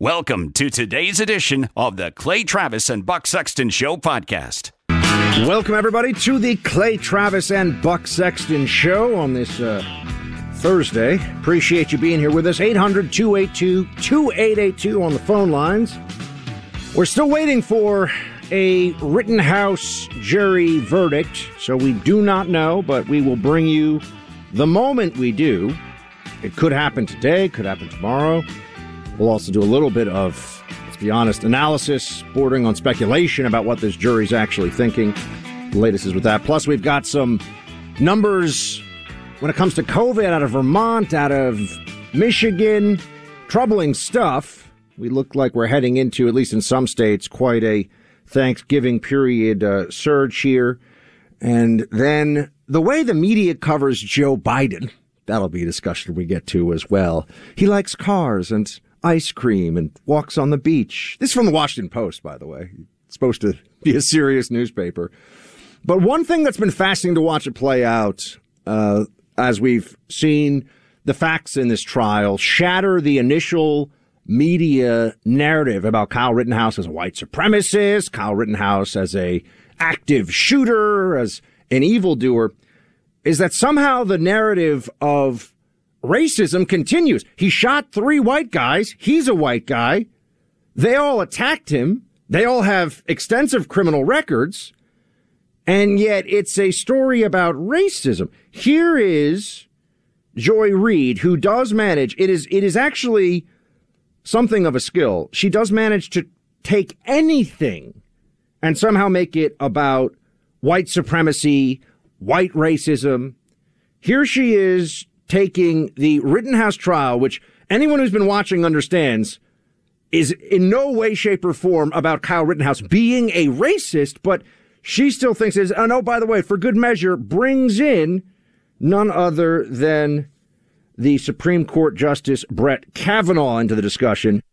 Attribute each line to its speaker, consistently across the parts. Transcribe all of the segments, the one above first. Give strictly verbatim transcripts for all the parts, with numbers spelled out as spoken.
Speaker 1: Welcome to today's edition of the Clay Travis and Buck Sexton Show podcast.
Speaker 2: Welcome, everybody, to the Clay Travis and Buck Sexton Show on this uh, Thursday. Appreciate you being here with us. eight hundred, two eight two, two eight eight two on the phone lines. We're still waiting for a Rittenhouse jury verdict, so we do not know, but we will bring you the moment we do. It could happen today, could happen tomorrow. We'll also do a little bit of, let's be honest, analysis bordering on speculation about what this jury's actually thinking. The latest is with that. Plus, we've got some numbers when it comes to COVID out of Vermont, out of Michigan. Troubling stuff. We look like we're heading into, at least in some states, quite a Thanksgiving period uh, surge here. And then the way the media covers Joe Biden, that'll be a discussion we get to as well. He likes cars and ice cream and walks on the beach. This is from the Washington Post, by the way. It's supposed to be a serious newspaper. But one thing that's been fascinating to watch it play out, uh, as we've seen the facts in this trial shatter the initial media narrative about Kyle Rittenhouse as a white supremacist, Kyle Rittenhouse as a active shooter, as an evildoer, is that somehow the narrative of racism continues. He shot three white guys. He's a white guy. They all attacked him. They all have extensive criminal records. And yet it's a story about racism. Here is Joy Reid, who does manage, it is, it is actually something of a skill. She does manage to take anything and somehow make it about white supremacy, white racism. Here she is taking the Rittenhouse trial, which anyone who's been watching understands is in no way, shape, or form about Kyle Rittenhouse being a racist, but she still thinks is, oh, no, by the way, for good measure, brings in none other than the Supreme Court Justice Brett Kavanaugh into the discussion.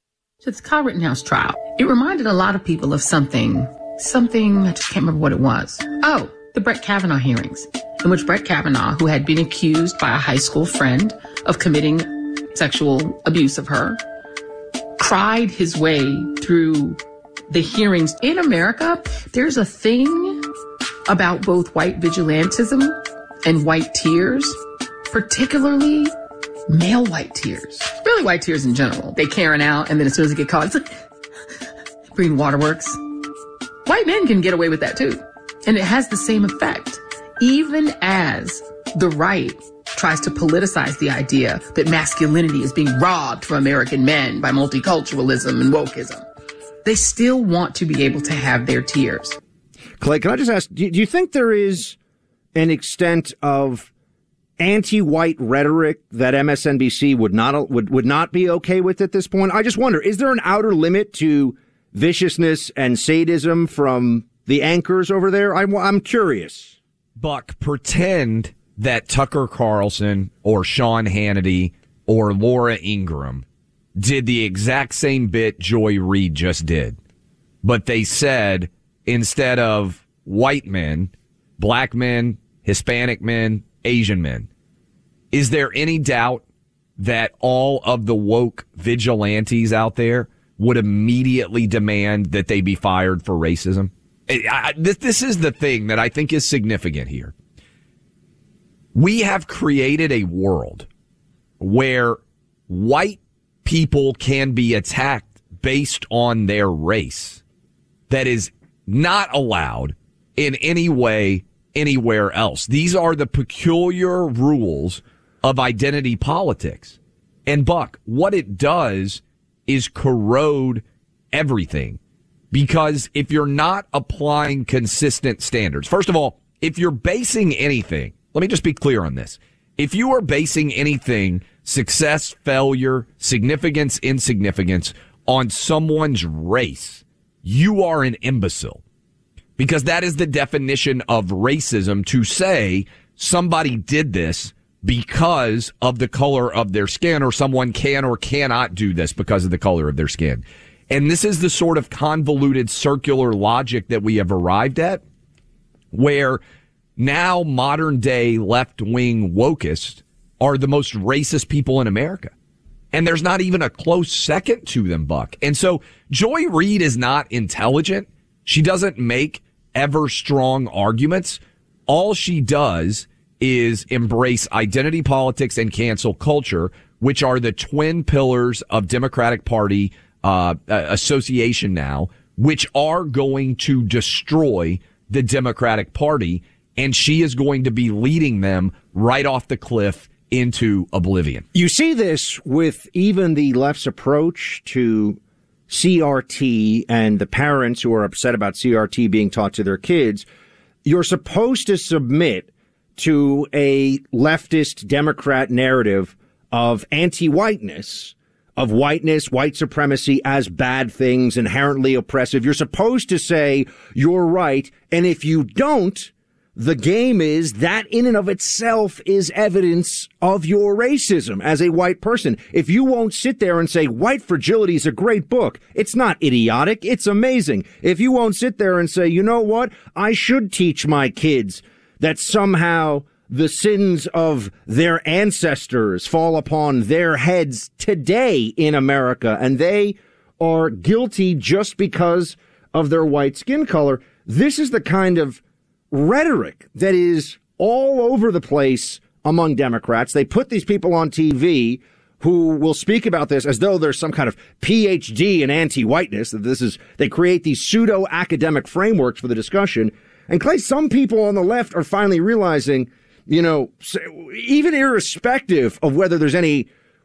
Speaker 3: So the Kyle Rittenhouse trial, it reminded a lot of people of something, something, I just can't remember what it was. Oh, the Brett Kavanaugh hearings, in which Brett Kavanaugh, who had been accused by a high school friend of committing sexual abuse of her, cried his way through the hearings. In America, there's a thing about both white vigilantism and white tears, particularly male white tears. Really white tears in general. They carrying out, and then as soon as they get caught, it's like Green Waterworks. White men can get away with that too. And it has the same effect. Even as the right tries to politicize the idea that masculinity is being robbed from American men by multiculturalism and wokeism, they still want to be able to have their tears.
Speaker 2: Clay, can I just ask, do you think there is an extent of anti-white rhetoric that M S N B C would not would, would not be okay with at this point? I just wonder, is there an outer limit to viciousness and sadism from the anchors over there? I, I'm curious.
Speaker 4: Buck, pretend that Tucker Carlson or Sean Hannity or Laura Ingraham did the exact same bit Joy Reid just did. But they said, instead of white men, black men, Hispanic men, Asian men. Is there any doubt that all of the woke vigilantes out there would immediately demand that they be fired for racism? I, this, this is the thing that I think is significant here. We have created a world where white people can be attacked based on their race that is not allowed in any way anywhere else. These are the peculiar rules of identity politics. And Buck, what it does is corrode everything. Because if you're not applying consistent standards, first of all, if you're basing anything, let me just be clear on this. If you are basing anything, success, failure, significance, insignificance, on someone's race, you are an imbecile. Because that is the definition of racism, to say somebody did this because of the color of their skin, or someone can or cannot do this because of the color of their skin. And this is the sort of convoluted circular logic that we have arrived at, where now modern day left-wing wokeists are the most racist people in America. And there's not even a close second to them, Buck. And so Joy Reid is not intelligent. She doesn't make ever strong arguments. All she does is embrace identity politics and cancel culture, which are the twin pillars of Democratic Party uh, association now, which are going to destroy the Democratic Party. And she is going to be leading them right off the cliff into oblivion.
Speaker 2: You see this with even the left's approach to C R T and the parents who are upset about C R T being taught to their kids. You're supposed to submit to a leftist Democrat narrative of anti-whiteness, of whiteness, white supremacy as bad things, inherently oppressive. You're supposed to say you're right, and if you don't, the game is that in and of itself is evidence of your racism as a white person. If you won't sit there and say White Fragility is a great book, it's not idiotic, it's amazing. If you won't sit there and say, you know what, I should teach my kids that somehow the sins of their ancestors fall upon their heads today in America, and they are guilty just because of their white skin color. This is the kind of rhetoric that is all over the place among Democrats. They put these people on T V who will speak about this as though there's some kind of P H D in anti-whiteness, that this is, they create these pseudo-academic frameworks for the discussion. And Clay, some people on the left are finally realizing, you know, even irrespective of whether there's any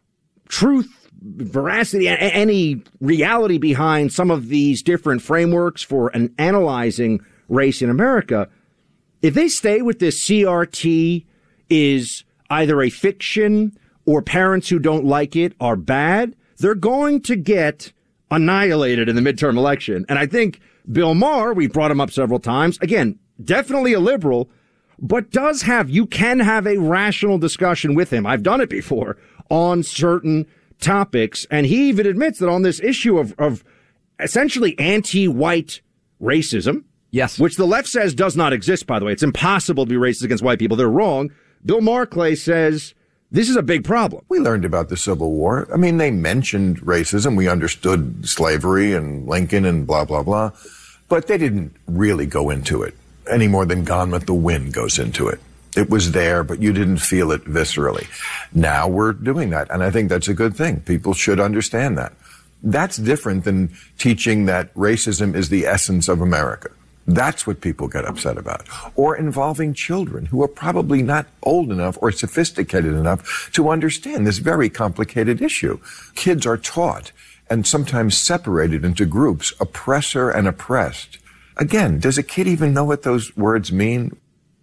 Speaker 2: truth, veracity, any reality behind some of these different frameworks for an analyzing race in America, if they stay with this C R T is either a fiction or parents who don't like it are bad, they're going to get annihilated in the midterm election. And I think Bill Maher, we brought him up several times, again, definitely a liberal, but does have, you can have a rational discussion with him. I've done it before on certain topics. And he even admits that on this issue of, of essentially anti-white racism,
Speaker 4: yes,
Speaker 2: which the left says does not exist, by the way. It's impossible to be racist against white people. They're wrong. Bill Maher, Clay, says this is a big problem.
Speaker 5: We learned about the Civil War. I mean, they mentioned racism. We understood slavery and Lincoln and blah, blah, blah. But they didn't really go into it any more than Gone with the Wind goes into it. It was there, but you didn't feel it viscerally. Now we're doing that, and I think that's a good thing. People should understand that. That's different than teaching that racism is the essence of America. That's what people get upset about. Or involving children who are probably not old enough or sophisticated enough to understand this very complicated issue. Kids are taught and sometimes separated into groups, oppressor and oppressed. Again, does a kid even know what those words mean?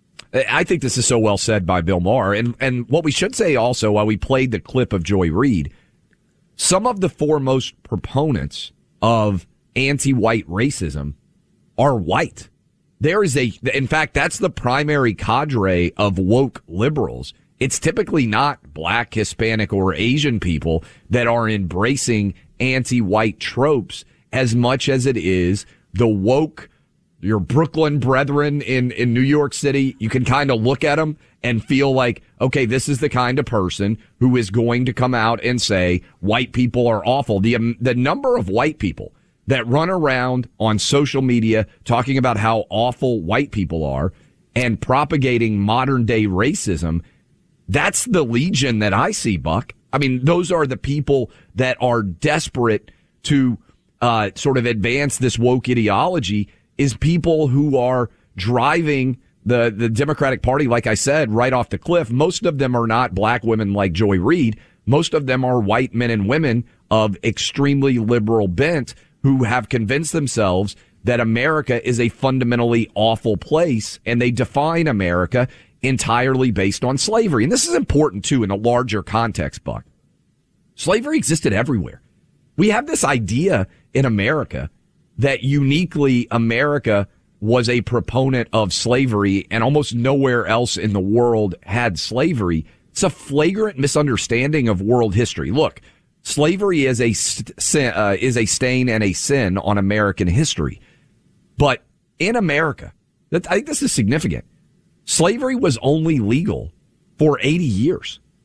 Speaker 4: I think this is so well said by Bill Maher. And, and what we should say also, while we played the clip of Joy Reid, some of the foremost proponents of anti-white racism are white. There is a, in fact, that's the primary cadre of woke liberals. It's typically not black, Hispanic, or Asian people that are embracing anti-white tropes as much as it is the woke, your Brooklyn brethren in, in New York City. You can kind of look at them and feel like, okay, this is the kind of person who is going to come out and say white people are awful. The, um, the number of white people that run around on social media talking about how awful white people are and propagating modern day racism, that's the legion that I see, Buck. I mean, those are the people that are desperate to uh, sort of advance this woke ideology, is people who are driving the, the Democratic Party, like I said, right off the cliff. Most of them are not black women like Joy Reid. Most of them are white men and women of extremely liberal bent who have convinced themselves that America is a fundamentally awful place, and they define America entirely based on slavery. And this is important, too, in a larger context, Buck. Slavery existed everywhere. We have this idea in America that uniquely America was a proponent of slavery and almost nowhere else in the world had slavery. It's a flagrant misunderstanding of world history. Look, slavery is a sin, uh, is a stain and a sin on American history. But in America, that, I think this is significant. Slavery was only legal for eighty years.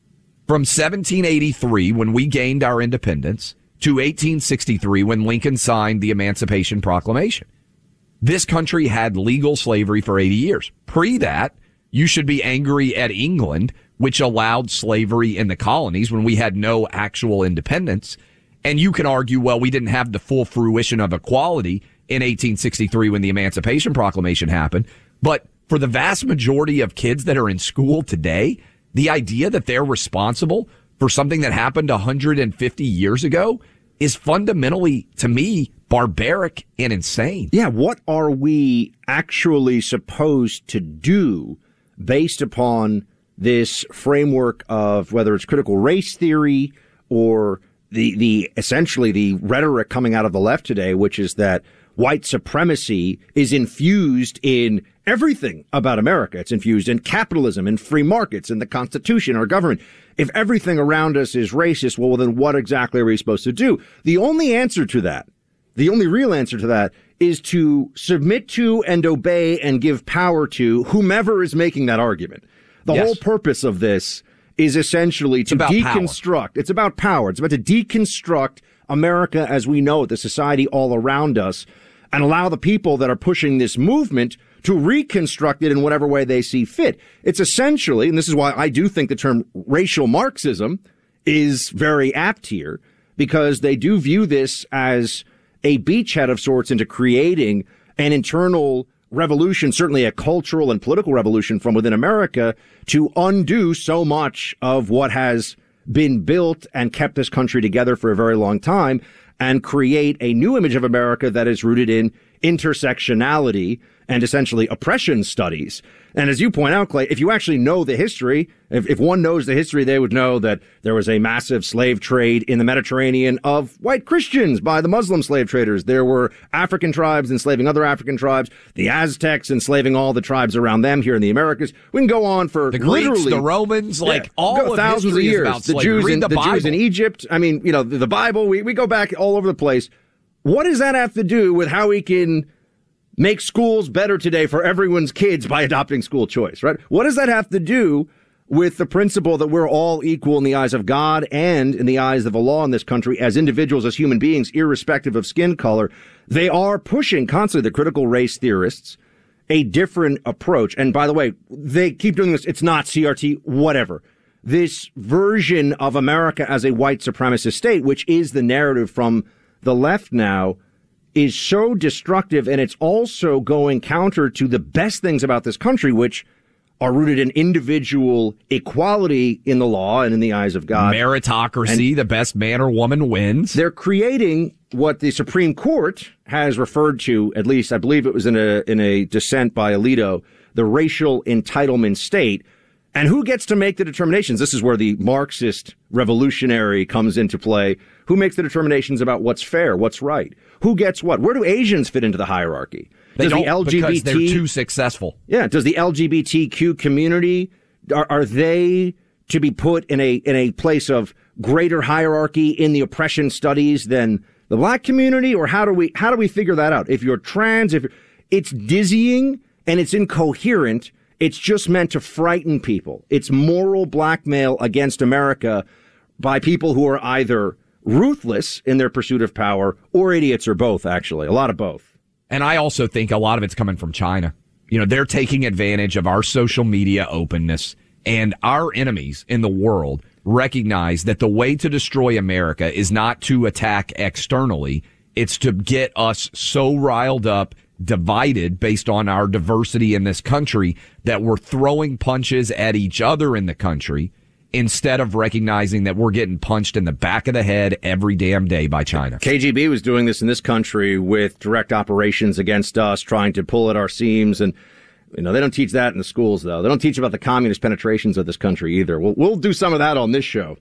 Speaker 4: From seventeen eighty-three, when we gained our independence, to eighteen sixty-three, when Lincoln signed the Emancipation Proclamation. This country had legal slavery for eighty years. Pre that, you should be angry at England, which allowed slavery in the colonies when we had no actual independence. And you can argue, well, we didn't have the full fruition of equality in eighteen sixty-three when the Emancipation Proclamation happened. But for the vast majority of kids that are in school today, the idea that they're responsible for something that happened one hundred fifty years ago is fundamentally, to me, barbaric and insane.
Speaker 2: Yeah, what are we actually supposed to do based upon this framework of whether it's critical race theory or the the essentially the rhetoric coming out of the left today, which is that white supremacy is infused in everything about America. It's infused in capitalism and free markets and the Constitution, our government. If everything around us is racist, well, then what exactly are we supposed to do? The only answer to that, the only real answer to that is to submit to and obey and give power to whomever is making that argument. The yes. whole purpose of this is essentially to deconstruct. Power. It's about power. It's about to deconstruct America as we know it, the society all around us, and allow the people that are pushing this movement to reconstruct it in whatever way they see fit. It's essentially, and this is why I do think the term racial Marxism is very apt here, because they do view this as a beachhead of sorts into creating an internal revolution, certainly a cultural and political revolution from within America, to undo so much of what has been built and kept this country together for a very long time, and create a new image of America that is rooted in intersectionality and essentially oppression studies. And as you point out, Clay, if you actually know the history, if, if one knows the history, they would know that there was a massive slave trade in the Mediterranean of white Christians by the Muslim slave traders. There were African tribes enslaving other African tribes, the Aztecs enslaving all the tribes around them here in the Americas. We can go on for
Speaker 4: the Greeks, the Romans, like yeah, all of
Speaker 2: thousands of years. About
Speaker 4: the
Speaker 2: Jews in
Speaker 4: the,
Speaker 2: the Jews in Egypt. I mean, you know, the, the Bible. We we go back all over the place. What does that have to do with how we can make schools better today for everyone's kids by adopting school choice, right? What does that have to do with the principle that we're all equal in the eyes of God and in the eyes of the law in this country as individuals, as human beings, irrespective of skin color? They are pushing constantly, the critical race theorists, a different approach. And by the way, they keep doing this. It's not C R T, whatever. This version of America as a white supremacist state, which is the narrative from the left now, is so destructive, and it's also going counter to the best things about this country, which are rooted in individual equality in the law and in the eyes of God.
Speaker 4: Meritocracy, and the best man or woman wins.
Speaker 2: They're creating what the Supreme Court has referred to, at least I believe it was in a in a dissent by Alito, the racial entitlement state. And who gets to make the determinations? This is where the Marxist revolutionary comes into play. Who makes the determinations about what's fair, what's right? Who gets what? Where do Asians fit into the hierarchy?
Speaker 4: They
Speaker 2: does
Speaker 4: don't,
Speaker 2: the L G B T,
Speaker 4: because they're too successful.
Speaker 2: Yeah. Does the L G B T Q community, are, are they to be put in a in a place of greater hierarchy in the oppression studies than the black community? Or how do we how do we figure that out? If you're trans, if you're, it's dizzying and it's incoherent. It's just meant to frighten people. It's moral blackmail against America by people who are either ruthless in their pursuit of power or idiots, or both, actually. A lot of both.
Speaker 4: And I also think a lot of it's coming from China. You know, they're taking advantage of our social media openness, and our enemies in the world recognize that the way to destroy America is not to attack externally. It's to get us so riled up, divided based on our diversity in this country, that we're throwing punches at each other in the country instead of recognizing that we're getting punched in the back of the head every damn day by China.
Speaker 2: K G B was doing this in this country with direct operations against us, trying to pull at our seams. And, you know, they don't teach that in the schools, though. They don't teach about the communist penetrations of this country either. We'll, we'll do some of that on this show.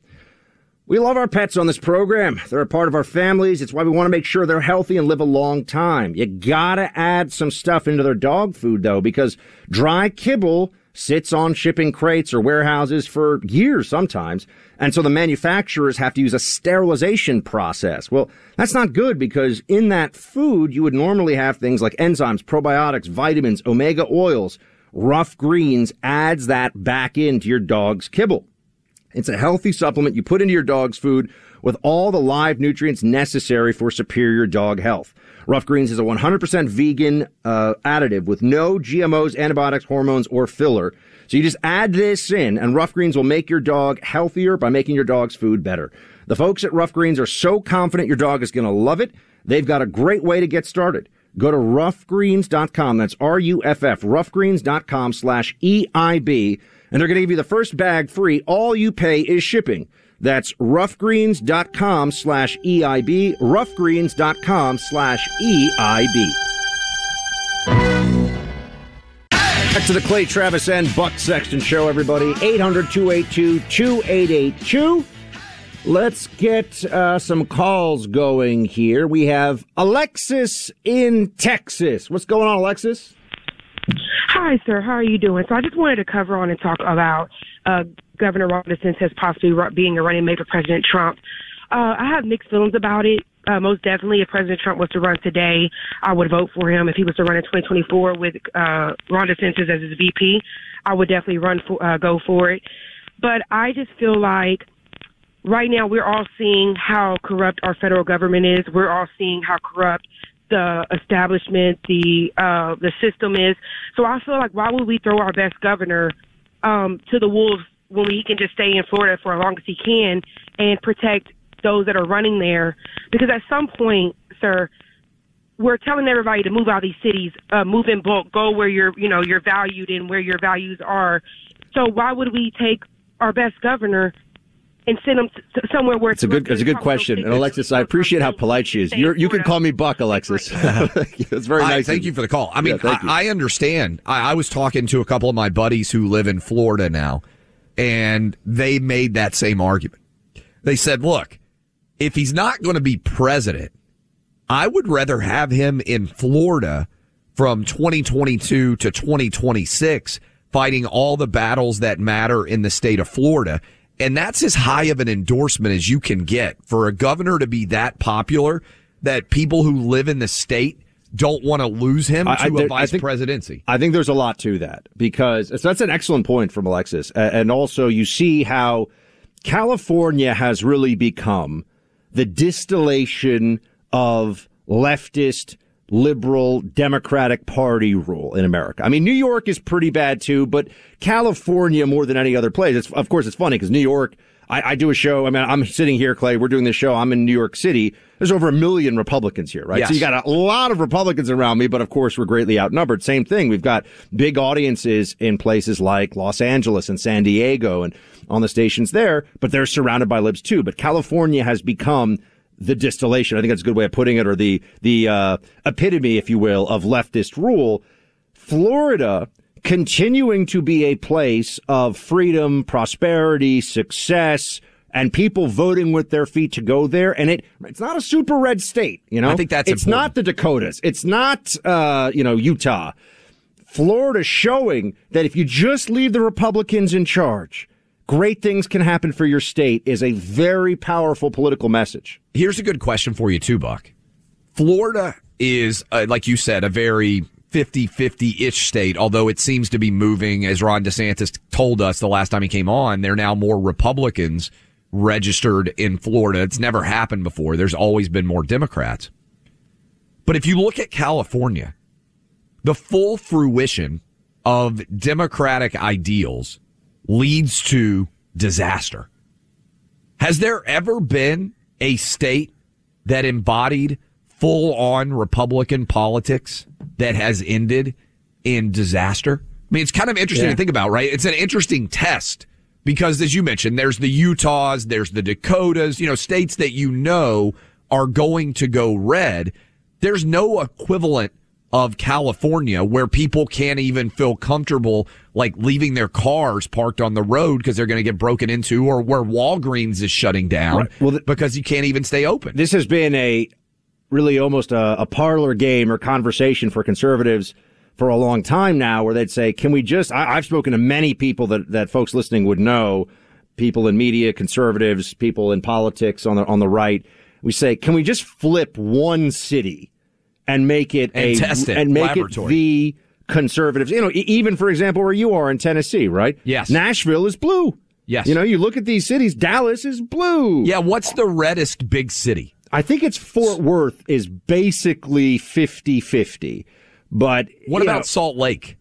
Speaker 2: We love our pets on this program. They're a part of our families. It's why we want to make sure they're healthy and live a long time. You gotta add some stuff into their dog food, though, because dry kibble sits on shipping crates or warehouses for years sometimes. And so the manufacturers have to use a sterilization process. Well, that's not good, because in that food, you would normally have things like enzymes, probiotics, vitamins, omega oils. Rough Greens adds that back into your dog's kibble. It's a healthy supplement you put into your dog's food with all the live nutrients necessary for superior dog health. Rough Greens is a one hundred percent vegan uh, additive with no G M Os, antibiotics, hormones, or filler. So you just add this in, and Rough Greens will make your dog healthier by making your dog's food better. The folks at Rough Greens are so confident your dog is going to love it, they've got a great way to get started. Go to rough greens dot com. That's R U F F, rough greens dot com slash E I B. And they're going to give you the first bag free. All you pay is shipping. That's rough greens dot com slash E I B, rough greens dot com slash E I B. Back to the Clay Travis and Buck Sexton Show, everybody. eight hundred, two eight two, two eight eight two. Let's get uh, some calls going here. We have Alexis in Texas. What's going on, Alexis?
Speaker 6: Hi, sir. How are you doing? So I just wanted to cover on and talk about uh, Governor Ron DeSantis possibly being a running mate for President Trump. Uh, I have mixed feelings about it. Uh, most definitely, if President Trump was to run today, I would vote for him. If he was to run in twenty twenty-four with uh, Ron DeSantis as his V P, I would definitely run for, uh, go for it. But I just feel like right now we're all seeing how corrupt our federal government is. We're all seeing how corrupt the establishment, the uh, the system is. So I feel like why would we throw our best governor um, to the wolves when he can just stay in Florida for as long as he can and protect those that are running there? Because at some point, sir, we're telling everybody to move out of these cities, uh, move in bulk, go where you're, you know, you're valued and where your values are. So why would we take our best governor and send them to somewhere where
Speaker 2: it's a good, it's a good question. And Alexis, I appreciate how polite she is. You're, you can call me Buck, Alexis. It's very nice.
Speaker 4: I, thank you for the call. I mean,
Speaker 2: yeah,
Speaker 4: I, I understand. I, I was talking to a couple of my buddies who live in Florida now, and they made that same argument. They said, look, if he's not going to be president, I would rather have him in Florida from twenty twenty-two to twenty twenty-six, fighting all the battles that matter in the state of Florida. And that's as high of an endorsement as you can get for a governor to be that popular that people who live in the state don't want to lose him to
Speaker 2: I, there,
Speaker 4: a vice
Speaker 2: I think,
Speaker 4: presidency.
Speaker 2: I think there's a lot to that because so that's an excellent point from Alexis. And also you see how California has really become the distillation of leftist, liberal, Democratic Party rule in America. I mean, New York is pretty bad too, but California more than any other place. It's, of course, it's funny because New York, I, I do a show. I mean, I'm sitting here, Clay. We're doing this show. I'm in New York City. There's over a million Republicans here, right?
Speaker 4: Yes.
Speaker 2: So you got a lot of Republicans around me, but of course we're greatly outnumbered. Same thing. We've got big audiences in places like Los Angeles and San Diego and on the stations there, but they're surrounded by libs too. But California has become the distillation, I think that's a good way of putting it, or the, the, uh, epitome, if you will, of leftist rule. Florida continuing to be a place of freedom, prosperity, success, and people voting with their feet to go there. And it, it's not a super red state, you know?
Speaker 4: I think that's
Speaker 2: It's
Speaker 4: important.
Speaker 2: not the Dakotas. It's not, uh, you know, Utah. Florida showing that if you just leave the Republicans in charge, great things can happen for your state is a very powerful political message.
Speaker 4: Here's a good question for you too, Buck. Florida is, uh, like you said, a very fifty-fifty-ish state, although it seems to be moving, as Ron DeSantis told us the last time he came on, there are now more Republicans registered in Florida. It's never happened before. There's always been more Democrats. But if you look at California, the full fruition of Democratic ideals leads to disaster. Has there ever been a state that embodied full-on Republican politics that has ended in disaster? I mean, it's kind of interesting
Speaker 2: yeah.
Speaker 4: to think about, right? It's an interesting test because, as you mentioned, there's the Utahs, there's the Dakotas, you know, states that you know are going to go red. There's no equivalent of California where people can't even feel comfortable like leaving their cars parked on the road because they're going to get broken into, or where Walgreens is shutting down
Speaker 2: right. well, th-
Speaker 4: because you can't even stay open.
Speaker 2: This has been a really almost a, a parlor game or conversation for conservatives for a long time now, where they'd say, can we just, I, I've spoken to many people that, that folks listening would know, people in media, conservatives, people in politics on the, on the right. We say, can we just flip one city and make it
Speaker 4: and
Speaker 2: a,
Speaker 4: test it,
Speaker 2: and make
Speaker 4: laboratory.
Speaker 2: it the conservatives, you know, even for example, where you are in Tennessee, right?
Speaker 4: Yes.
Speaker 2: Nashville is blue.
Speaker 4: Yes.
Speaker 2: You know, you look at these cities, Dallas is blue.
Speaker 4: Yeah, what's the reddest big city?
Speaker 2: I think it's Fort Worth is basically fifty-fifty. But
Speaker 4: what about
Speaker 2: know,
Speaker 4: Salt Lake?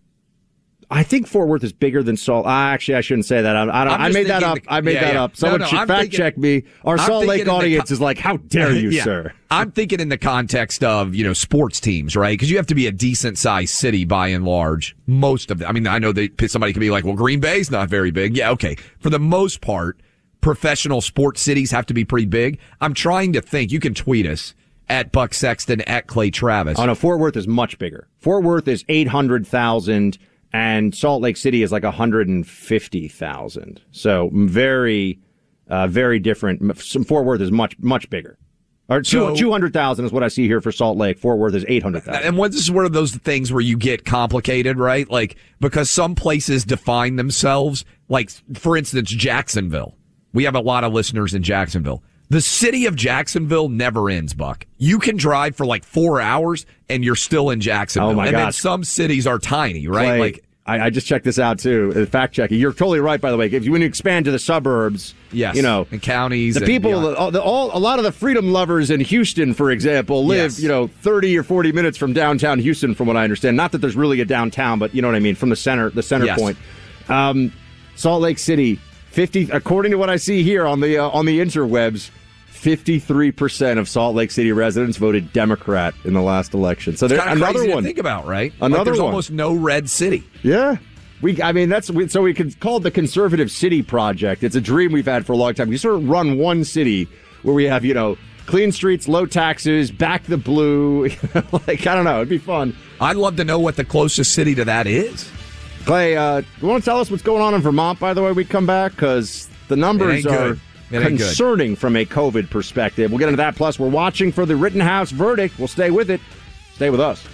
Speaker 2: I think Fort Worth is bigger than Salt. Uh, actually, I shouldn't say that. I, I, don't, I made that up. The, I made yeah, that yeah. up. Someone no, no, should I'm fact thinking, check me. Our I'm Salt Lake audience co- is like, how dare you, yeah. sir?
Speaker 4: I'm thinking in the context of, you know, sports teams, right? Because you have to be a decent sized city by and large. Most of them. I mean, I know that somebody could be like, well, Green Bay's not very big. Yeah, okay. For the most part, professional sports cities have to be pretty big. I'm trying to think. You can tweet us at Buck Sexton, at Clay Travis.
Speaker 2: Oh, no, Fort Worth is much bigger. Fort Worth is eight hundred thousand. And Salt Lake City is like one hundred fifty thousand. So very, uh, very different. Fort Worth is much, much bigger. Or so, two hundred thousand is what I see here for Salt Lake. Fort Worth is eight hundred thousand.
Speaker 4: And what, this is one of those things where you get complicated, right? Like, because some places define themselves, like, for instance, Jacksonville. We have a lot of listeners in Jacksonville. The city of Jacksonville never ends, Buck. You can drive for like four hours and you're still in Jacksonville.
Speaker 2: Oh my
Speaker 4: and
Speaker 2: gosh.
Speaker 4: then some cities are tiny, right?
Speaker 2: Clay,
Speaker 4: like
Speaker 2: I, I just checked this out too. Fact checking. You're totally right, by the way. If you when you expand to the suburbs,
Speaker 4: yes,
Speaker 2: you know,
Speaker 4: and counties,
Speaker 2: the
Speaker 4: and
Speaker 2: people, the, all, the, all a lot of the freedom lovers in Houston, for example, live
Speaker 4: yes.
Speaker 2: you know thirty or forty minutes from downtown Houston, from what I understand. Not that there's really a downtown, but you know what I mean, from the center, the center
Speaker 4: yes.
Speaker 2: point. Um, Salt Lake City, fifty. According to what I see here on the uh, on the interwebs. fifty-three percent of Salt Lake City residents voted Democrat in the last election. So there's another
Speaker 4: crazy
Speaker 2: one.
Speaker 4: To think about, right?
Speaker 2: Another
Speaker 4: like there's
Speaker 2: one.
Speaker 4: almost no red city.
Speaker 2: Yeah. We, I mean, that's so we can call it the Conservative City Project. It's a dream we've had for a long time. We sort of run one city where we have, you know, clean streets, low taxes, back the blue. Like, I don't know. It'd be fun.
Speaker 4: I'd love to know what the closest city to that is.
Speaker 2: Clay, uh, you want to tell us what's going on in Vermont, by the way, we come back? Because the numbers are concerning good. From a COVID perspective. We'll get into that. Plus, we're watching for the Rittenhouse verdict. We'll stay with it. Stay with us.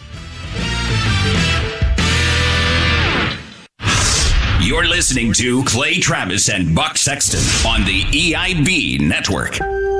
Speaker 1: You're listening to Clay Travis and Buck Sexton on the E I B Network.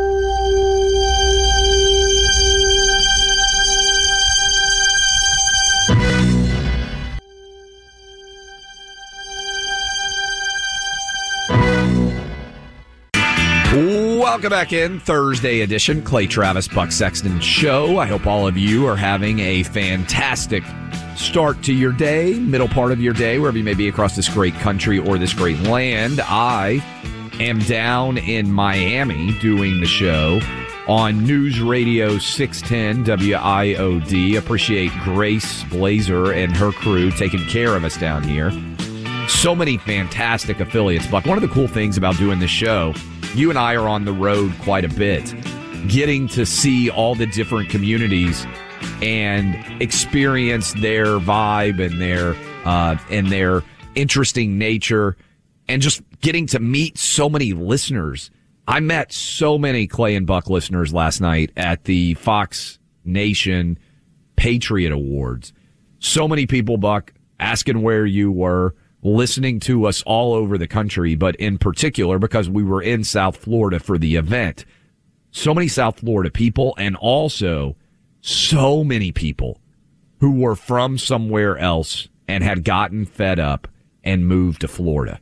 Speaker 4: Welcome back in, Thursday edition, Clay Travis, Buck Sexton Show. I hope all of you are having a fantastic start to your day, middle part of your day, wherever you may be across this great country or this great land. I am down in Miami doing the show on News Radio six ten W I O D. Appreciate Grace Blazer and her crew taking care of us down here. So many fantastic affiliates, Buck. One of the cool things about doing this show, you and I are on the road quite a bit, getting to see all the different communities and experience their vibe and their uh, and their interesting nature, and just getting to meet so many listeners. I met so many Clay and Buck listeners last night at the Fox Nation Patriot Awards. So many people, Buck, asking where you were, listening to us all over the country, but in particular because we were in South Florida for the event. So many South Florida people, and also so many people who were from somewhere else and had gotten fed up and moved to Florida.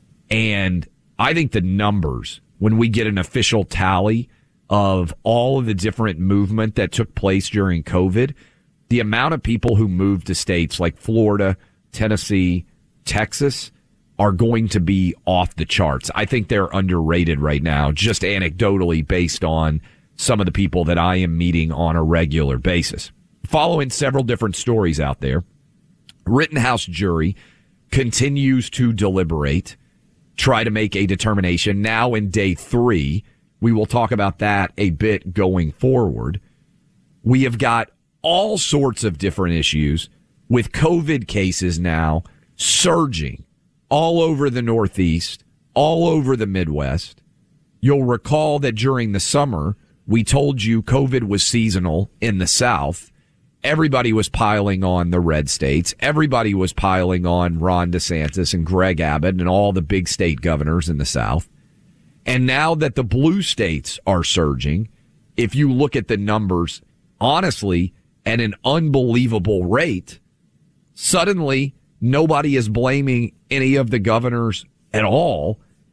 Speaker 4: And I think the numbers, when we get an official tally of all of the different movement that took place during COVID, the amount of people who moved to states like Florida, Tennessee, Texas are going to be off the charts. I think they're underrated right now, just anecdotally based on some of the people that I am meeting on a regular basis. Following several different stories out there, Rittenhouse jury continues to deliberate, try to make a determination. Now in day three, we will talk about that a bit going forward. We have got all sorts of different issues with COVID cases now surging all over the Northeast, all over the Midwest. You'll recall that during the summer, we told you COVID was seasonal in the South. Everybody was piling on the red states. Everybody was piling on Ron DeSantis and Greg Abbott and all the big state governors in the South. And now that the blue states are surging, if you look at the numbers, honestly, at an unbelievable rate, suddenly nobody is blaming any of the governors at all.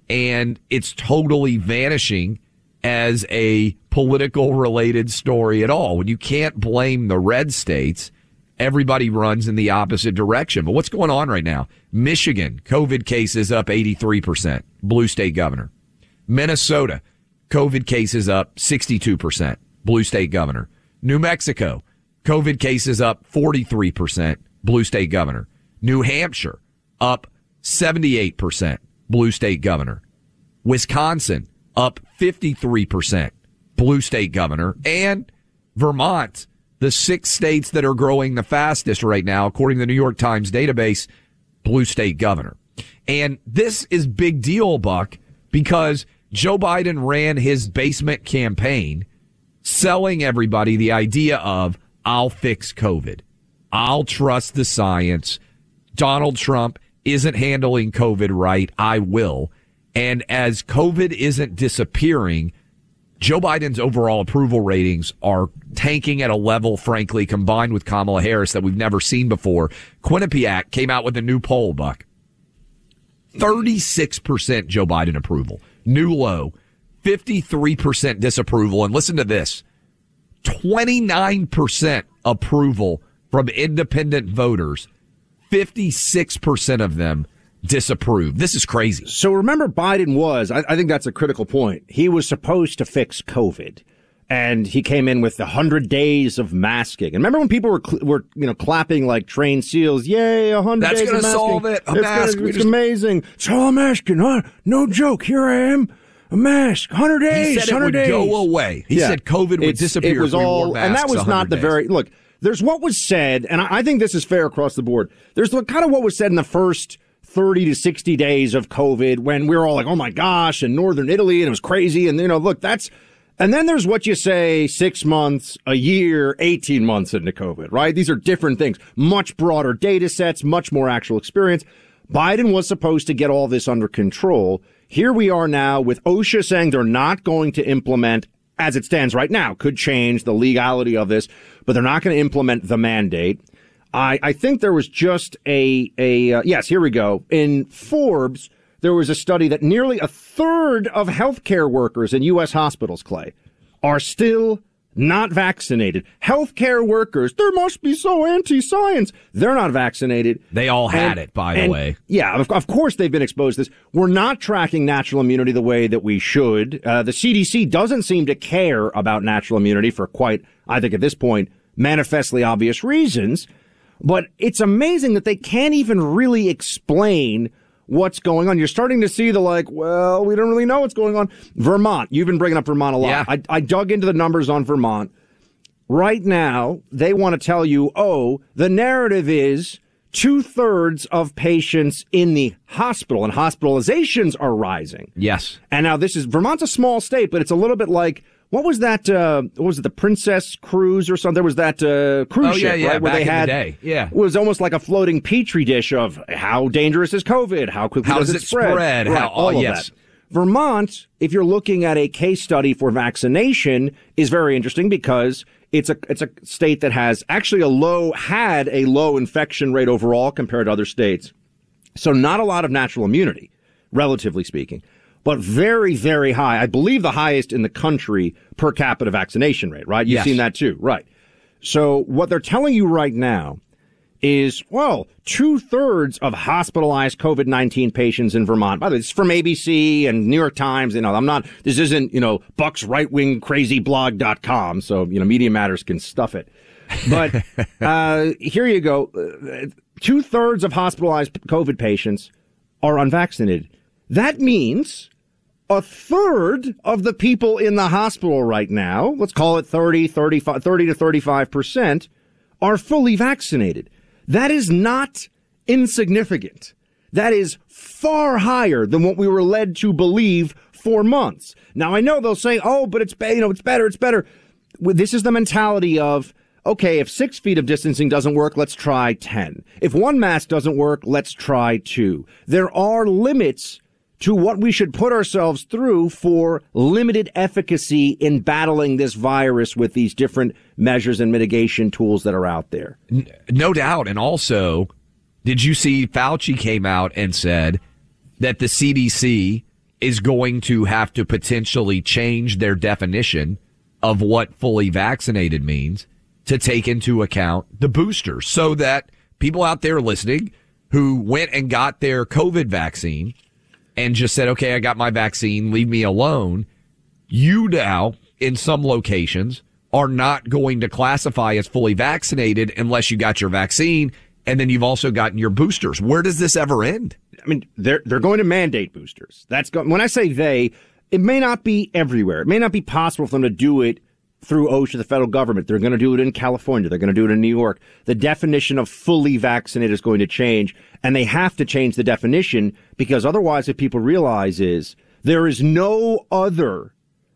Speaker 4: and it's totally vanishing as a political related story at all. When you can't blame the red states, everybody runs in the opposite direction. But what's going on right now? Michigan, COVID cases up eighty-three percent, blue state governor. Minnesota, COVID cases up sixty-two percent, blue state governor. New Mexico, COVID cases up forty-three percent, blue state governor. New Hampshire, up seventy-eight percent, blue state governor. Wisconsin, up fifty-three percent, blue state governor. And Vermont, the six states that are growing the fastest right now, according to the New York Times database, blue state governor. And this is big deal, Buck, because Joe Biden ran his basement campaign selling everybody the idea of, I'll fix COVID. I'll trust the science. Donald Trump isn't handling COVID right. I will. And as COVID isn't disappearing, Joe Biden's overall approval ratings are tanking at a level, frankly, combined with Kamala Harris, that we've never seen before. Quinnipiac came out with a new poll, Buck. thirty-six percent Joe Biden approval. New low. fifty-three percent disapproval. And listen to this. twenty-nine percent approval from independent voters. fifty-six percent of them disapprove. This is crazy.
Speaker 2: So remember, Biden was, I, I think that's a critical point. He was supposed to fix COVID, and he came in with the hundred days of masking. And remember when people were, cl- were you know, clapping like trained seals? Yay, a hundred days of masking. That's
Speaker 4: going to solve it. A
Speaker 2: it's
Speaker 4: mask.
Speaker 2: Gonna, it's
Speaker 4: just...
Speaker 2: amazing. So I'm asking, huh? No joke. Here I am. A mask. hundred days.
Speaker 4: He said it would
Speaker 2: days.
Speaker 4: go away. He yeah. said COVID would
Speaker 2: it's,
Speaker 4: disappear.
Speaker 2: It was
Speaker 4: if we
Speaker 2: all,
Speaker 4: wore masks
Speaker 2: and that was not the
Speaker 4: days.
Speaker 2: very, look, there's what was said, and I, I think this is fair across the board. There's the, kind of what was said in the first thirty to sixty days of COVID when we were all like, oh my gosh, in northern Italy, and it was crazy. And, you know, look, that's, and then there's what you say six months, a year, eighteen months into COVID, right? These are different things, much broader data sets, much more actual experience. Biden was supposed to get all this under control. Here we are now with OSHA saying they're not going to implement, as it stands right now, could change the legality of this, but they're not going to implement the mandate. I, I think there was just a, a uh, yes, here we go. In Forbes, there was a study that nearly a third of healthcare workers in U S hospitals, Clay, are still not vaccinated. Healthcare workers, they must be so anti-science. They're not vaccinated.
Speaker 4: They all had
Speaker 2: and,
Speaker 4: it, by
Speaker 2: and,
Speaker 4: the way.
Speaker 2: Yeah, of, of course they've been exposed to this. We're not tracking natural immunity the way that we should. Uh, the C D C doesn't seem to care about natural immunity for quite, I think at this point, manifestly obvious reasons. But it's amazing that they can't even really explain what's going on. You're starting to see the like, well, we don't really know what's going on. Vermont, you've been bringing up Vermont a lot.
Speaker 4: Yeah.
Speaker 2: I, I dug into the numbers on Vermont. Right now, they want to tell you, oh, the narrative is two-thirds of patients in the hospital and hospitalizations are rising.
Speaker 4: Yes.
Speaker 2: And now this is, Vermont's a small state, but it's a little bit like, what was that, uh, what was it, the Princess Cruise or something? There was that uh, cruise
Speaker 4: oh, yeah,
Speaker 2: ship,
Speaker 4: yeah,
Speaker 2: right? Where
Speaker 4: back
Speaker 2: they
Speaker 4: in
Speaker 2: had,
Speaker 4: the day. Yeah.
Speaker 2: It was almost like a floating petri dish of how dangerous is COVID? How quickly
Speaker 4: how
Speaker 2: does,
Speaker 4: does
Speaker 2: it
Speaker 4: it
Speaker 2: spread?
Speaker 4: spread?
Speaker 2: Right,
Speaker 4: how,
Speaker 2: all
Speaker 4: oh,
Speaker 2: of
Speaker 4: yes.
Speaker 2: that. Vermont, if you're looking at a case study for vaccination, is very interesting because it's a it's a state that has actually a low, had a low infection rate overall compared to other states. So not a lot of natural immunity, relatively speaking, but very, very high. I believe the highest in the country per capita vaccination rate, right? You've
Speaker 4: yes.
Speaker 2: seen that too, right? So what they're telling you right now is, well, two-thirds of hospitalized COVID nineteen patients in Vermont. By the way, this is from A B C and New York Times. You know, I'm not, this isn't, you know, Buck's right-wing crazy blog dot com. So, you know, Media Matters can stuff it. But uh here you go. Two-thirds of hospitalized COVID patients are unvaccinated. That means a third of the people in the hospital right now, let's call it thirty, thirty-five, thirty to thirty-five percent, are fully vaccinated. That is not insignificant. That is far higher than what we were led to believe for months. Now, I know they'll say, oh, but it's, you know, it's better, it's better. This is the mentality of, okay, if six feet of distancing doesn't work, let's try ten. If one mask doesn't work, let's try two. There are limits to what we should put ourselves through for limited efficacy in battling this virus with these different measures and mitigation tools that are out there.
Speaker 4: No doubt. And also, did you see Fauci came out and said that the C D C is going to have to potentially change their definition of what fully vaccinated means to take into account the boosters, so that people out there listening who went and got their COVID vaccine and just said, okay, I got my vaccine, leave me alone. You now, in some locations, are not going to classify as fully vaccinated unless you got your vaccine and then you've also gotten your boosters. Where does this ever end?
Speaker 2: I mean, they're they're going to mandate boosters. That's go- when I say they, it may not be everywhere. It may not be possible for them to do it through OSHA, the federal government. They're going to do it in California. They're going to do it in New York. The definition of fully vaccinated is going to change, and they have to change the definition, because otherwise what people realize is there is no other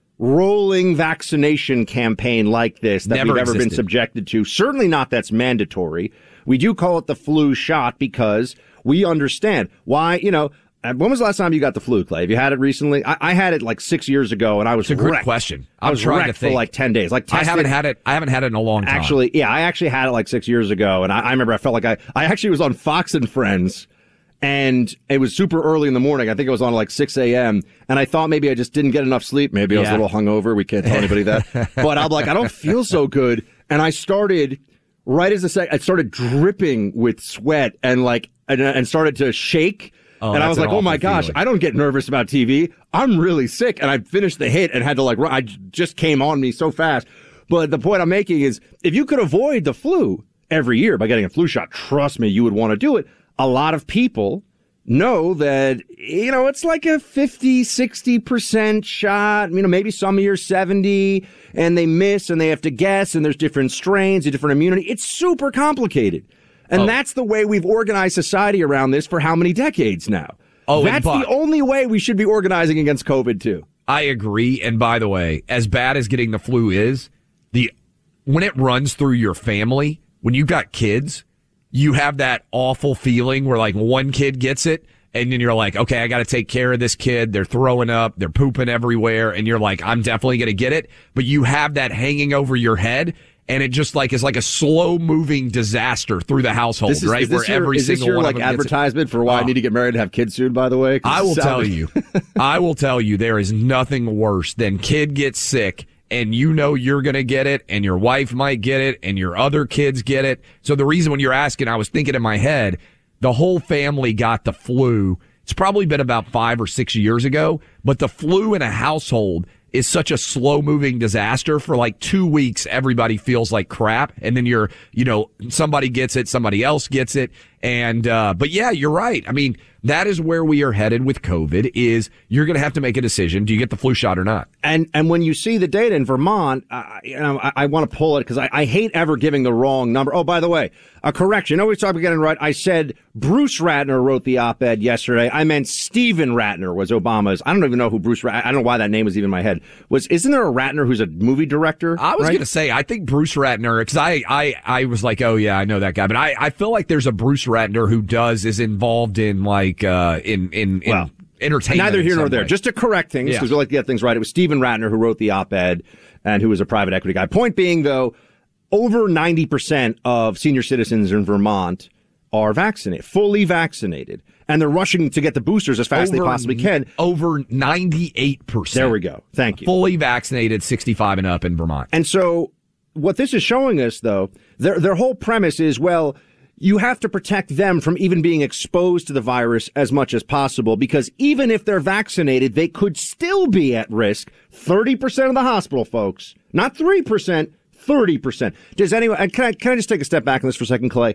Speaker 2: rolling vaccination campaign like this that
Speaker 4: Never
Speaker 2: we've ever
Speaker 4: existed.
Speaker 2: been subjected to. Certainly not that's mandatory. We do call it the flu shot because we understand why, you know, when was the last time you got the flu, Clay? Have you had it recently? I, I had it like six years ago, and I was
Speaker 4: It's a good
Speaker 2: wrecked.
Speaker 4: question.
Speaker 2: I
Speaker 4: I'm
Speaker 2: was
Speaker 4: trying to
Speaker 2: wrecked
Speaker 4: think.
Speaker 2: for like ten days. Like
Speaker 4: I
Speaker 2: tested,
Speaker 4: haven't had it. I haven't had it in a long time.
Speaker 2: Actually, yeah, I actually had it like six years ago, and I, I remember I felt like I, I actually was on Fox and Friends, and it was super early in the morning. I think it was on like six a.m., and I thought maybe I just didn't get enough sleep. Maybe I was
Speaker 4: Yeah.
Speaker 2: a little hungover. We can't tell anybody that. But I'm like, I don't feel so good. And I started, right as a sec, I started dripping with sweat and like, and, and started to shake.
Speaker 4: Oh,
Speaker 2: and I
Speaker 4: that's
Speaker 2: was
Speaker 4: an
Speaker 2: like, oh my
Speaker 4: awful
Speaker 2: gosh,
Speaker 4: feeling.
Speaker 2: I don't get nervous about T V. I'm really sick. And I finished the hit and had to like, run. I just came on me so fast. But the point I'm making is, if you could avoid the flu every year by getting a flu shot, trust me, you would want to do it. A lot of people know that, you know, it's like a fifty, sixty percent shot. You know, maybe some years seventy, and they miss and they have to guess, and there's different strains and different immunity. It's super complicated. And
Speaker 4: Oh.
Speaker 2: that's the way we've organized society around this for how many decades now?
Speaker 4: Oh, and
Speaker 2: that's
Speaker 4: but-
Speaker 2: the only way we should be organizing against COVID too.
Speaker 4: I agree. And by the way, as bad as getting the flu is, the when it runs through your family, when you got kids, you have that awful feeling where like one kid gets it, and then you're like, okay, I got to take care of this kid. They're throwing up, they're pooping everywhere, and you're like, I'm definitely going to get it. But you have that hanging over your head, and it just like is like a slow moving disaster through the household,
Speaker 2: This is,
Speaker 4: right?
Speaker 2: is this
Speaker 4: where
Speaker 2: your,
Speaker 4: every
Speaker 2: is this
Speaker 4: single
Speaker 2: your
Speaker 4: one
Speaker 2: like
Speaker 4: of them gets it.
Speaker 2: advertisement for why I
Speaker 4: Oh.
Speaker 2: need to get married and have kids soon? By the way, 'Cause
Speaker 4: I
Speaker 2: it
Speaker 4: will tell
Speaker 2: sounded-
Speaker 4: you, I will tell you, there is nothing worse than kid gets sick and you know you're going to get it and your wife might get it and your other kids get it. So the reason when you're asking, I was thinking in my head, the whole family got the flu. It's probably been about five or six years ago, but the flu in a household is such a slow moving disaster. For like two weeks, everybody feels like crap. And then you're, you know, somebody gets it, somebody else gets it. And, uh, but yeah, you're right. I mean, that is where we are headed with COVID is you're going to have to make a decision. Do you get the flu shot or not?
Speaker 2: And and when you see the data in Vermont, uh, you know, I, I want to pull it because I, I hate ever giving the wrong number. Oh, by the way, a correction. I always talk about getting it right. I said Bruce Ratner wrote the op-ed yesterday. I meant Stephen Ratner was Obama's. I don't even know who Bruce Ratner. I don't know why that name was even in my head. Was isn't there a Ratner who's a movie director?
Speaker 4: I was
Speaker 2: right?
Speaker 4: going to say, I think Bruce Ratner, because I, I, I was like, oh yeah, I know that guy. But I, I feel like there's a Bruce Ratner who does, is involved in like, uh, in, in, in
Speaker 2: Well,
Speaker 4: entertainment.
Speaker 2: Neither
Speaker 4: in
Speaker 2: here
Speaker 4: some
Speaker 2: nor there.
Speaker 4: way.
Speaker 2: Just to correct things,
Speaker 4: Yeah.
Speaker 2: because we like to get things right. It was Stephen Ratner who wrote the op-ed and who was a private equity guy. Point being, though, over ninety percent of senior citizens in Vermont are vaccinated, fully vaccinated, and they're rushing to get the boosters as fast as they
Speaker 4: Over-
Speaker 2: possibly can.
Speaker 4: Over ninety-eight percent.
Speaker 2: There we go. Thank you.
Speaker 4: Fully vaccinated, sixty-five and up in Vermont.
Speaker 2: And so what this is showing us, though, their their whole premise is, well, you have to protect them from even being exposed to the virus as much as possible, because even if they're vaccinated, they could still be at risk. thirty percent of the hospital, folks, not three percent, thirty percent. Does anyone, and can I, can I just take a step back on this for a second, Clay?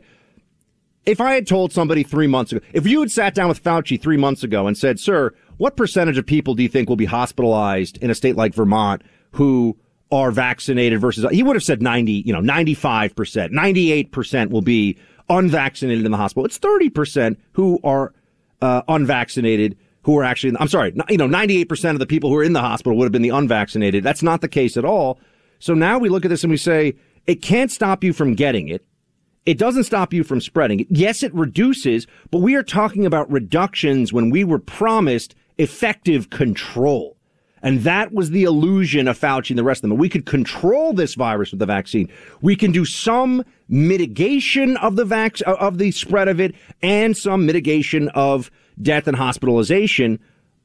Speaker 2: If I had told somebody three months ago, if you had sat down with Fauci three months ago and said, sir, what percentage of people do you think will be hospitalized in a state like Vermont who are vaccinated versus, he would have said ninety, you know, ninety-five percent, ninety-eight percent will be unvaccinated in the hospital. It's thirty percent who are uh, unvaccinated who are actually, I'm sorry, you know, ninety-eight percent of the people who are in the hospital would have been the unvaccinated. That's not the case at all. So now we look at this and we say, it can't stop you from getting it. It doesn't stop you from spreading it. Yes, it reduces, but we are talking about reductions when we were promised effective control. And that was the illusion of Fauci and the rest of them. We could control this virus with the vaccine. We can do some mitigation of the vac- of the spread of it and some mitigation of death and hospitalization.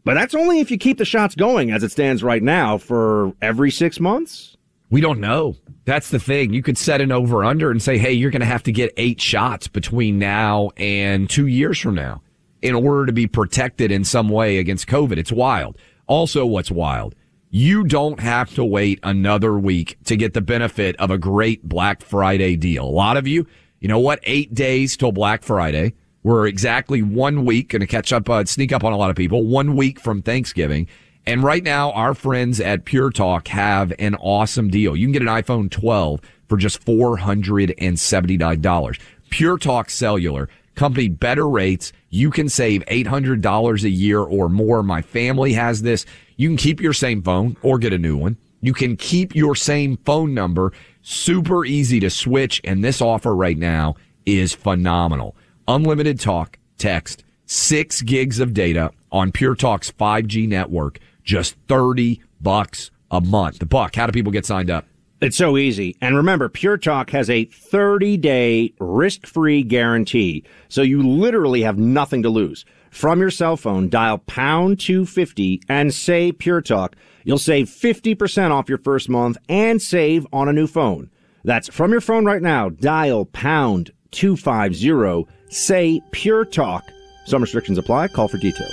Speaker 2: But that's only if you keep the shots going as it stands right now for every six months.
Speaker 4: We don't know. That's the thing. You could set an over-under and say, hey, you're going to have to get eight shots between now and two years from now in order to be protected in some way against COVID. It's wild. Also, what's wild, you don't have to wait another week to get the benefit of a great Black Friday deal. A lot of you, you know what, eight days till Black Friday. We're exactly one week, going to catch up, uh, sneak up on a lot of people, one week from Thanksgiving. And right now, our friends at Pure Talk have an awesome deal. You can get an iPhone twelve for just four hundred seventy-nine dollars. Pure Talk Cellular, company better rates. You can save eight hundred dollars a year or more. My family has this. You can keep your same phone or get a new one. You can keep your same phone number. Super easy to switch. And this offer right now is phenomenal. Unlimited talk, text, six gigs of data on Pure Talk's five G network. Just thirty bucks a month. The Buck, how do people get signed up?
Speaker 2: It's so easy. And remember, Pure Talk has a thirty-day risk-free guarantee. So you literally have nothing to lose. From your cell phone, dial pound two fifty and say Pure Talk. You'll save fifty percent off your first month and save on a new phone. That's from your phone right now. Dial pound two fifty, say Pure Talk. Some restrictions apply. Call for details.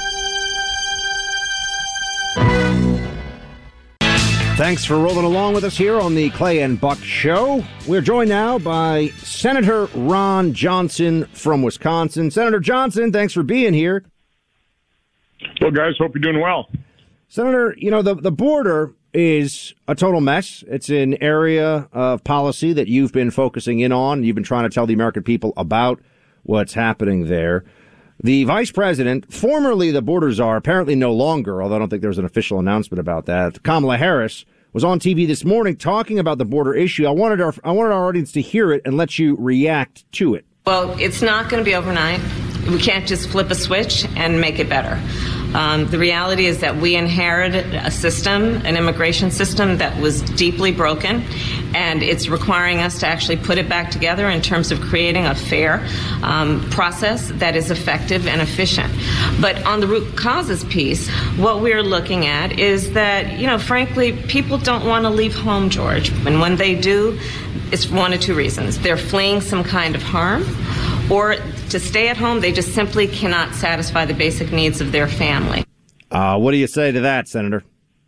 Speaker 2: Thanks for rolling along with us here on the Clay and Buck Show. We're joined now by Senator Ron Johnson from Wisconsin. Senator Johnson, thanks for being here.
Speaker 7: Well, guys, hope you're doing well.
Speaker 2: Senator, you know, the, the border is a total mess. It's an area of policy that you've been focusing in on. You've been trying to tell the American people about what's happening there. The vice president, formerly the border czar, apparently no longer, although I don't think there was an official announcement about that, Kamala Harris, was on T V this morning talking about the border issue. I wanted our I wanted our audience to hear it and let you react to it.
Speaker 8: Well, it's not going to be overnight. We can't just flip a switch and make it better. Um, the reality is that we inherited a system, an immigration system that was deeply broken, and it's requiring us to actually put it back together in terms of creating a fair um, process that is effective and efficient. But on the root causes piece, what we're looking at is that, you know, frankly, people don't want to leave home, George. And when they do, it's for one of two reasons. They're fleeing some kind of harm, or to stay at home, they just simply cannot satisfy the basic needs of their family.
Speaker 2: Uh, what do you say to that, Senator?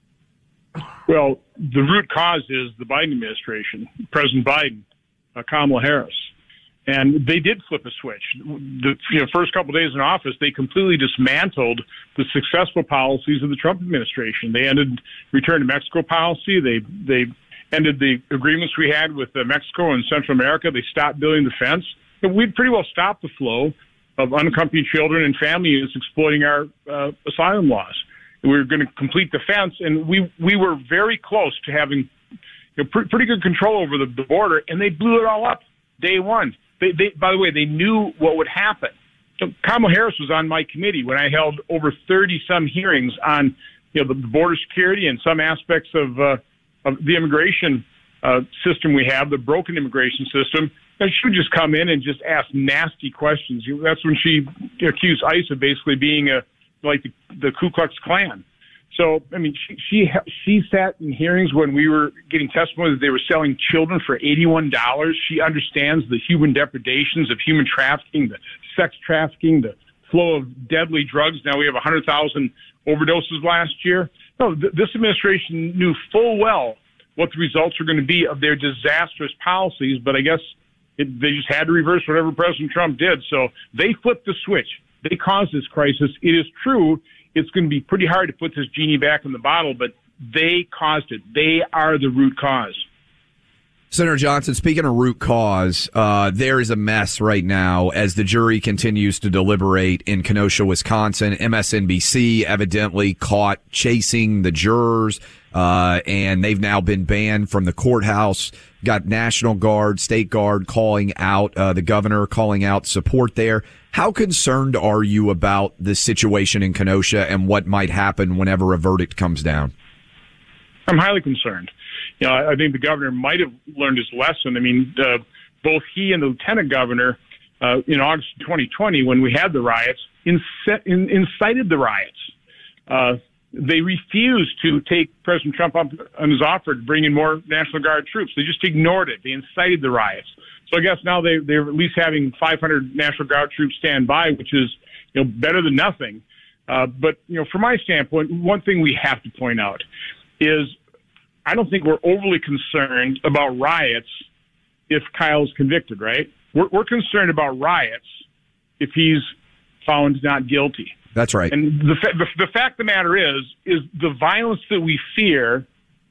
Speaker 7: Well, the root cause is the Biden administration, President Biden, uh, Kamala Harris. And they did flip a switch. The you know, first couple of days in office, they completely dismantled the successful policies of the Trump administration. They ended return to Mexico policy. They they ended the agreements we had with uh, Mexico and Central America. They stopped building the fence. But we'd pretty well stopped the flow of unaccompanied children and family units exploiting our uh, asylum laws. We were going to complete the fence, and we we were very close to having you know, pr- pretty good control over the, the border, and they blew it all up day one. They, they, by the way, they knew what would happen. So Kamala Harris was on my committee when I held over thirty-some hearings on you know the, the border security and some aspects of, uh, of the immigration uh, system we have, the broken immigration system. And she would just come in and just ask nasty questions. That's when she accused ICE of basically being a like the, the Ku Klux Klan. So, I mean, she, she she sat in hearings when we were getting testimony that they were selling children for eighty-one dollars. She understands the human depredations of human trafficking, the sex trafficking, the flow of deadly drugs. Now we have one hundred thousand overdoses last year. No, th- this administration knew full well what the results were going to be of their disastrous policies, but I guess It, they just had to reverse whatever President Trump did. So they flipped the switch. They caused this crisis. It is true it's going to be pretty hard to put this genie back in the bottle, but they caused it. They are the root cause.
Speaker 4: Senator Johnson, speaking of root cause, uh, there is a mess right now as the jury continues to deliberate in Kenosha, Wisconsin. M S N B C evidently caught chasing the jurors, uh, and they've now been banned from the courthouse. Got National Guard, State Guard calling out, uh, the governor calling out support there. How concerned are you about this situation in Kenosha and what might happen whenever a verdict comes down?
Speaker 7: I'm highly concerned. You know, I think the governor might have learned his lesson. I mean, uh, both he and the lieutenant governor uh, in August twenty twenty, when we had the riots, inc- in- incited the riots. uh, they refused to take President Trump up on his offer to bring in more National Guard troops. They just ignored it. They incited the riots. So I guess now they, they're at least having five hundred National Guard troops stand by, which is, you know, better than nothing. Uh, but, you know, from my standpoint, one thing we have to point out is I don't think we're overly concerned about riots if Kyle's convicted, right? We're, we're concerned about riots if he's found not guilty.
Speaker 4: That's right.
Speaker 7: And the, fa- the, the fact of the matter is, is the violence that we fear,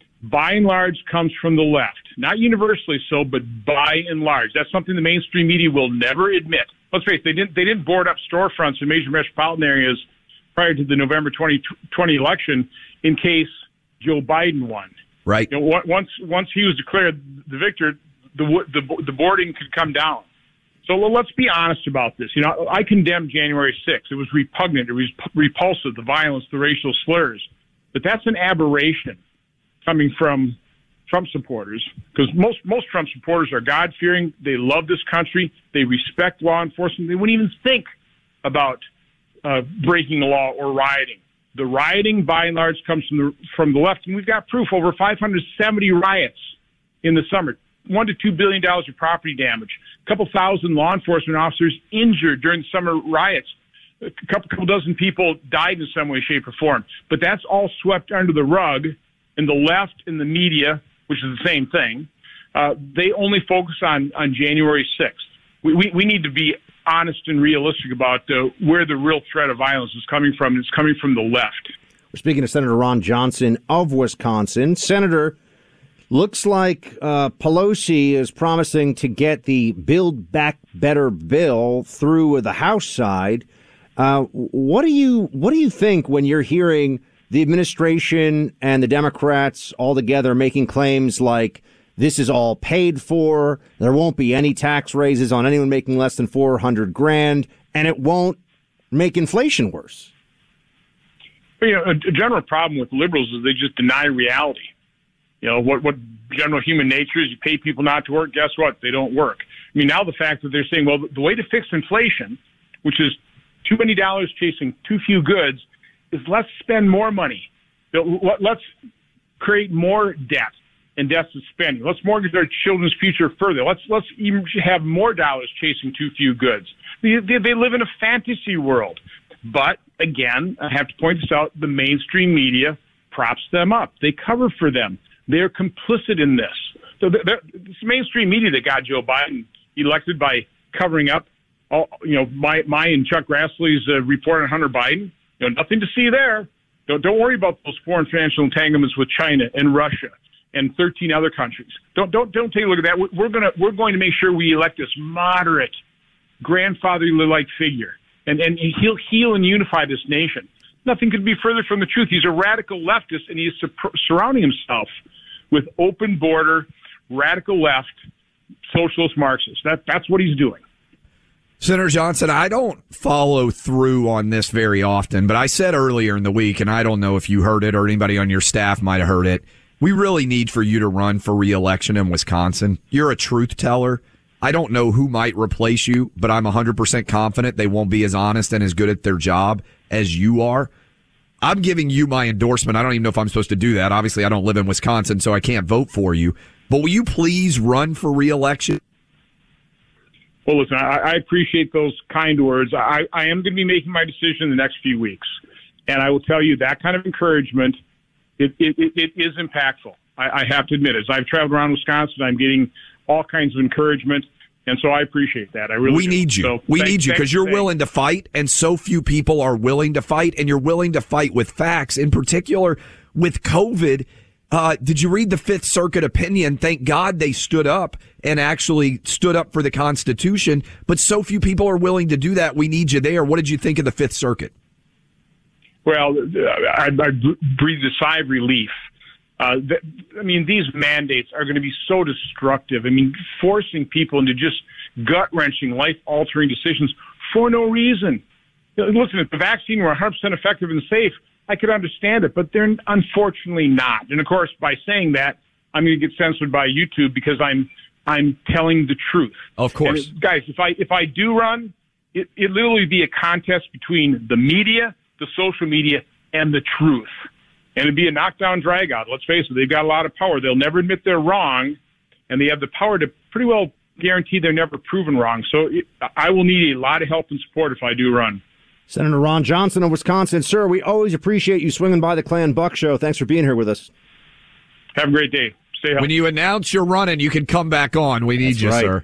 Speaker 7: by and large, comes from the left. Not universally so, but by and large. That's something the mainstream media will never admit. Let's face it, they didn't, they didn't board up storefronts in major metropolitan areas prior to the November twenty twenty election in case Joe Biden won.
Speaker 4: Right.
Speaker 7: You know, once once he was declared the victor, the the, the boarding could come down. So let's be honest about this. You know, I condemned January sixth. It was repugnant. It was repulsive, the violence, the racial slurs. But that's an aberration coming from Trump supporters, because most, most Trump supporters are God-fearing. They love this country. They respect law enforcement. They wouldn't even think about uh, breaking the law or rioting. The rioting, by and large, comes from the, from the left. And we've got proof, over five hundred seventy riots in the summer. One to two billion dollars of property damage. A couple thousand law enforcement officers injured during the summer riots. A couple, couple dozen people died in some way, shape, or form. But that's all swept under the rug. And the left and the media, which is the same thing, uh, they only focus on, on January sixth. We, we, we need to be honest and realistic about uh, where the real threat of violence is coming from. It's coming from the left.
Speaker 2: We're speaking to Senator Ron Johnson of Wisconsin. Senator, looks like uh, Pelosi is promising to get the Build Back Better bill through the House side. Uh, what do you what do you think when you're hearing the administration and the Democrats all together making claims like this is all paid for, there won't be any tax raises on anyone making less than four hundred grand, and it won't make inflation worse?
Speaker 7: You know, a, a general problem with liberals is they just deny reality. You know, what, what general human nature is, you pay people not to work, guess what? They don't work. I mean, now the fact that they're saying, well, the way to fix inflation, which is too many dollars chasing too few goods, is let's spend more money. Let's create more debt and deficit spending. Let's mortgage our children's future further. Let's let's even have more dollars chasing too few goods. They, they, they live in a fantasy world. But, again, I have to point this out, the mainstream media props them up. They cover for them. They're complicit in this. So it's mainstream media that got Joe Biden elected by covering up, all, you know, my, my and Chuck Grassley's uh, report on Hunter Biden. You know, nothing to see there. Don't, don't worry about those foreign financial entanglements with China and Russia and thirteen other countries. Don't don't don't take a look at that. We're gonna we're going to make sure we elect this moderate, grandfatherly-like figure, and and he'll heal and unify this nation. Nothing could be further from the truth. He's a radical leftist, and he's surrounding himself with open border, radical left, socialist Marxists. That that's what he's doing.
Speaker 4: Senator Johnson, I don't follow through on this very often, but I said earlier in the week, and I don't know if you heard it or anybody on your staff might have heard it, we really need for you to run for re-election in Wisconsin. You're a truth teller. I don't know who might replace you, but I'm one hundred percent confident they won't be as honest and as good at their job as you are. I'm giving you my endorsement. I don't even know if I'm supposed to do that. Obviously, I don't live in Wisconsin, so I can't vote for you. But will you please run for re-election?
Speaker 7: Well, listen, I, I appreciate those kind words. I, I am going to be making my decision in the next few weeks. And I will tell you that kind of encouragement, it, it, it, it is impactful. I, I have to admit, as I've traveled around Wisconsin, I'm getting all kinds of encouragement. And so I appreciate that. I really
Speaker 4: We
Speaker 7: do.
Speaker 4: need you.
Speaker 7: So
Speaker 4: we
Speaker 7: thanks,
Speaker 4: need you because you're
Speaker 7: thanks.
Speaker 4: willing to fight, and so few people are willing to fight, and you're willing to fight with facts. In particular, with COVID, uh, did you read the Fifth Circuit opinion? Thank God they stood up and actually stood up for the Constitution, but so few people are willing to do that. We need you there. What did you think of the Fifth Circuit?
Speaker 7: Well, I, I breathed a sigh of relief. Uh, th- I mean, these mandates are going to be so destructive. I mean, forcing people into just gut-wrenching, life-altering decisions for no reason. Listen, if the vaccine were one hundred percent effective and safe, I could understand it, but they're unfortunately not. And, of course, by saying that, I'm going to get censored by YouTube because I'm I'm telling the truth.
Speaker 4: Of course.
Speaker 7: And, guys, if I if I do run, it, it literally be a contest between the media, the social media, and the and the truth. And it'd be a knockdown drag-out. Let's face it, they've got a lot of power. They'll never admit they're wrong, and they have the power to pretty well guarantee they're never proven wrong. So it, I will need a lot of help and support if I do run.
Speaker 2: Senator Ron Johnson of Wisconsin. Sir, we always appreciate you swinging by the Clay and Buck Show. Thanks for being here with us.
Speaker 7: Have a great day. Stay healthy.
Speaker 4: When you announce you're running, you can come back on. We need
Speaker 2: That's
Speaker 4: you,
Speaker 2: right.
Speaker 4: sir.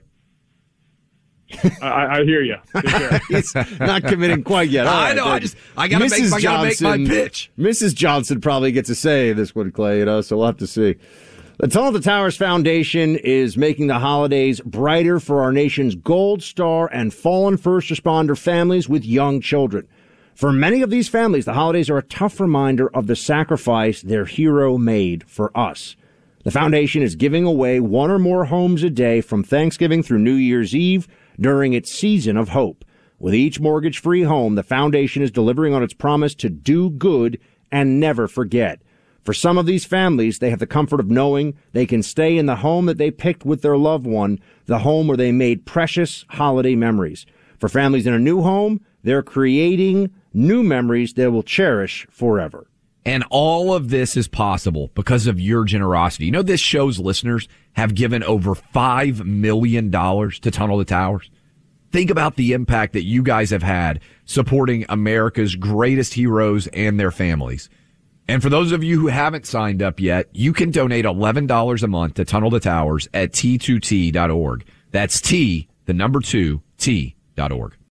Speaker 7: I, I hear you.
Speaker 2: He's not committing quite yet. All
Speaker 4: I
Speaker 2: right,
Speaker 4: know.
Speaker 2: then.
Speaker 4: I just I gotta
Speaker 2: Missus
Speaker 4: make I gotta make my
Speaker 2: Johnson-
Speaker 4: pitch.
Speaker 2: Missus Johnson probably gets a say in this one, Clay. You know, so we'll have to see. The Tunnel to Towers Foundation is making the holidays brighter for our nation's Gold Star and fallen first responder families with young children. For many of these families, the holidays are a tough reminder of the sacrifice their hero made for us. The foundation is giving away one or more homes a day from Thanksgiving through New Year's Eve during its season of hope. With each mortgage-free home, the foundation is delivering on its promise to do good and never forget. For some of these families, they have the comfort of knowing they can stay in the home that they picked with their loved one, the home where they made precious holiday memories. For families in a new home, they're creating new memories they will cherish forever.
Speaker 4: And all of this is possible because of your generosity. You know, this show's listeners have given over five million dollars to Tunnel to Towers. Think about the impact that you guys have had supporting America's greatest heroes and their families. And for those of you who haven't signed up yet, you can donate eleven dollars a month to Tunnel to Towers at T two T dot org. That's T, the number two, T dot org.